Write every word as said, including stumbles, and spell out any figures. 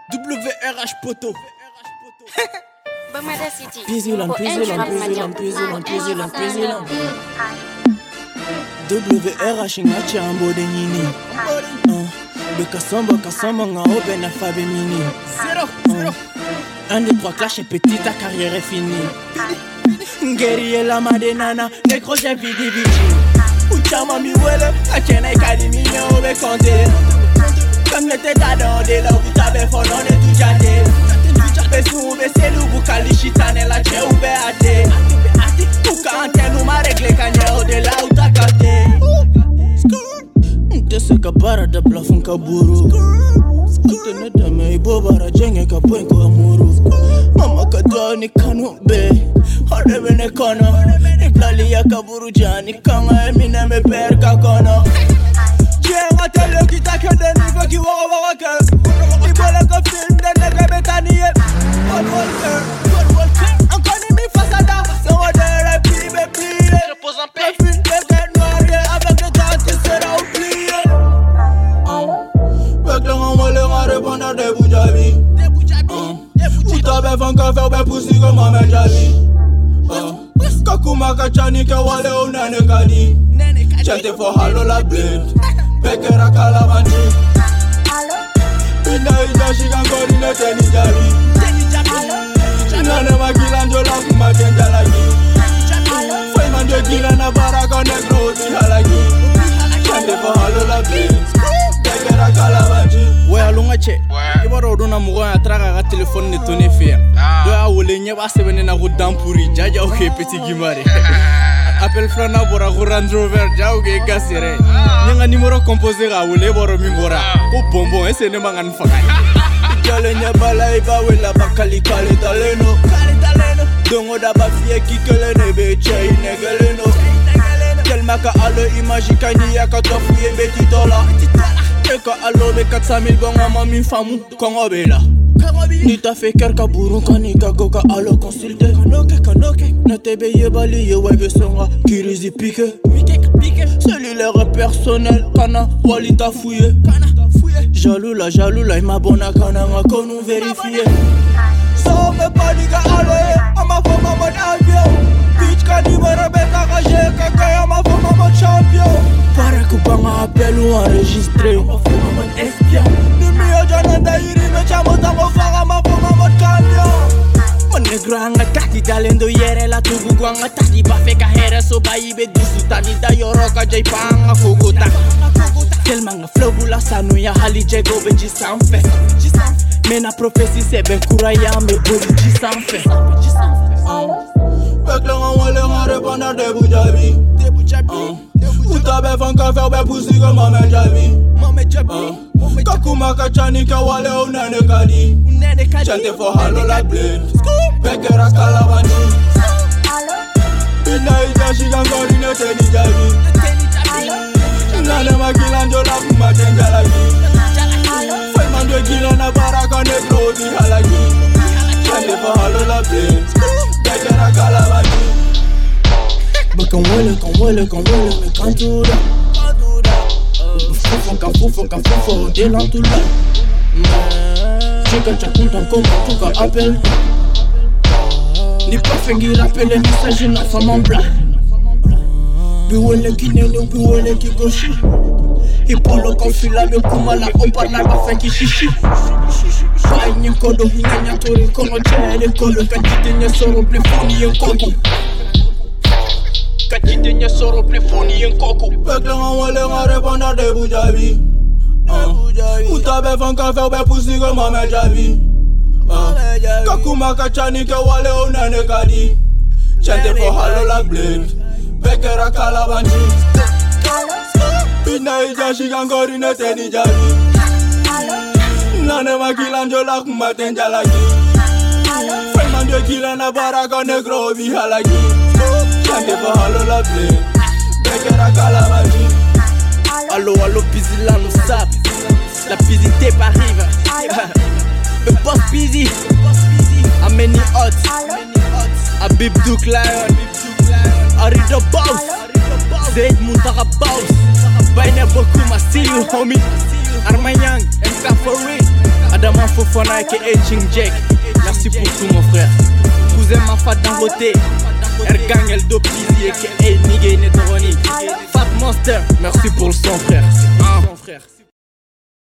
W R H Poto. Bamada City. Pizilan, Pizilan, Pizilan, Pizilan, Pizilan, Pizilan. W R H ngachi ambo de nini. De Kassamba, Kassamba, nga open na fabe mini. Zero, zero. Un, deux, trois, clash et petit, ta carrière est finie. Guerrier la madenana, necro j'ai vidi vidi. Uchama mi wele, achena ikadimi me obe konte. Comme le tête à dans des là où t'avais fondé tout jadé. Besou beselu bukali shitane la che ube ate. Uka antenne ou ma réglé kanye de là où t'as capté. Nte se kapara da plafon kaburu. Antenne de me ibobara jenge kapoen ko amuru. Mama kadoni kanu be. Horebe ne kono. Iplali ya kaburu jani kanga emine me per kakono. Jenga tele kita kede nifa ki waka waka ke. Ibole ko film de nege betaniye. One walker, one walker. Encore ni mi fasada. Non on dirait pli be plié. Je pose en paix. Le film de guerre noire avec le temps qui sera oublié. Avec le rang le rang répondant des boujabi. Ou t'avais fait un café ou bien poussi comme un menjabi. Kakuma kachani ke wale unane kadi. Chante for halo la blade. Bekera kalabanji. Bina ija shigangori ne teni jabi. Nane makilanjo la kuma tenja lagi. Fai mande gila na baraka negro uti halagi. Chante for halo la blade. Bekera kalabanji. Wea lunga che. Ibaro duna mugo ya traga ga telefone ne tone fea. Do ya wole nye ba sebene na go dampuri jaja o ke petit gimare. Appel Frana bora go Range Rover jaw ge gasere. Nyanga numéro composé ga wole boro mingora. Ko bonbon ese ne mangan fakai. Jale nya bala iba wela bakali kale taleno. Kale taleno. Dongo da ba fie kikele ne be chei negeleno. Tellement ka alo imagi kani ya ka tofuye beti dola. Eka alo be quatre cent mille gonga mami famu kongo bela. Ni ta fait cœur kaburu kani kagoka alo consulter. Kanoke kanoke. Na tebe ye bali ye webe songa kirizi pique. Cellulaire personnel kana wali ta fouillé. Jaloux la jaloux la ima bona kana nga konu vérifier. So me panique ale ama foma mon avion. Bitch kani me rebeka kaje kaka ama foma mon champion. Para kupanga appel ou enregistré. Ama foma mon espion. Nimi yo jana dairi me chamo tango fara ma foma mon camion. Mon negro anga tati dalendo yere la tugu guanga tati ba feka here so ba ibe dusu tani da yoroka jay panga kukuta. Tellement nga flow la sanu ya hali jego benji sanfe. Mena prophétie c'est ben kouraya me boli ji sanfe. Avec le rang le rang répondant des boujabi. Des boujabi. Ou t'avais fait un café ou bien poussi comme un menjabi. Kakuma kachani ke wale unane kadi. Chante for halo la blade. Bekera kalabanji. Bina ija shigangori ne teni jabi. Nane makilanjo la kuma tenja lagi. Fai mande gila na baraka negro uti halagi. Chante for halo la blade. Bekera kalabanji. Bakan wele, kan wele, kan wele, me kantura. Fufo, ka fufo, ka fufo, de l'antula. Chica chakunta comme tout ka appel. Ni pas fengi rappeler message na femme en blanc. Biwele ki nene, biwele ki goshi. Ipolo konfila me kumala opala ba fengi shishi. Pai ni kodo hinya tori kono chele kodo kajite nya soro ple foni en koko. Kajite nya soro ple foni en koko. Bekle ngawale ngarepanda de bujabi. Ou t'avais fait un café ou bien poussi comme un menjabi. Kakuma kachani ke wale unane kadi. Chante for halo la blade. Bekera kalabanji. Bina ija shigangori ne teni jabi. Nane makilanjo la kuma tenja lagi. Fai mande gila na baraka negro obi halagi. Chante for halo la blade. Bekera kalabanji. Allo allo Pizilan nous sape. La pisité arrive. Le boss busy. A many hot. A big Duke Lion. A Rido Boss. Zaid Muntaka Boss. Baina beaucoup ma see you homie. Armanyang M K for real. A Adama Fofana aka Ching Jack. Merci pour tout mon frère. Cousin Mafat Dangote, Ergang El Dopizi aka Nigé Netoroni. Fat Monster, merci pour le son frère.